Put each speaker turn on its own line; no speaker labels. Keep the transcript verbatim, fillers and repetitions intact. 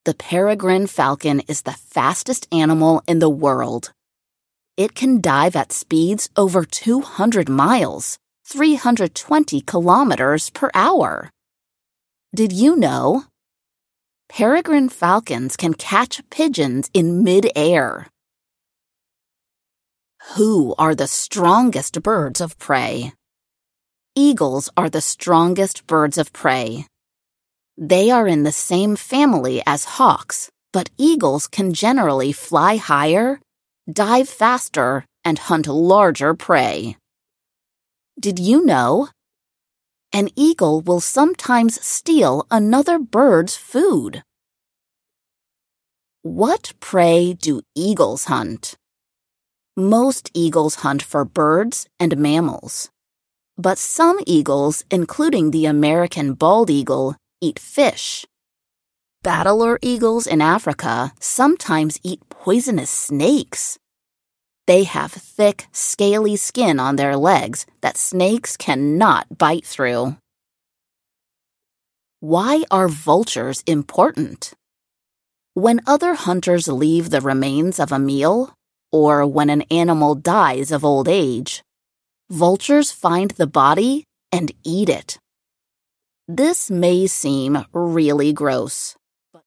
The peregrine falcon is the fastest animal in the world. It can dive at speeds over two hundred miles, three hundred twenty kilometers per hour. Did you know? Peregrine falcons can catch pigeons in mid-air. Who are the strongest birds of prey? Eagles are the strongest birds of prey. They are in the same family as hawks, but eagles can generally fly higher, dive faster, and hunt larger prey. Did you know? An eagle will sometimes steal another bird's food. What prey do eagles hunt? Most eagles hunt for birds and mammals. But some eagles, including the American bald eagle, eat fish. Battler eagles in Africa sometimes eat poisonous snakes. They have thick, scaly skin on their legs that snakes cannot bite through. Why are vultures important? When other hunters leave the remains of a meal, or when an animal dies of old age, vultures find the body and eat it. This may seem really gross,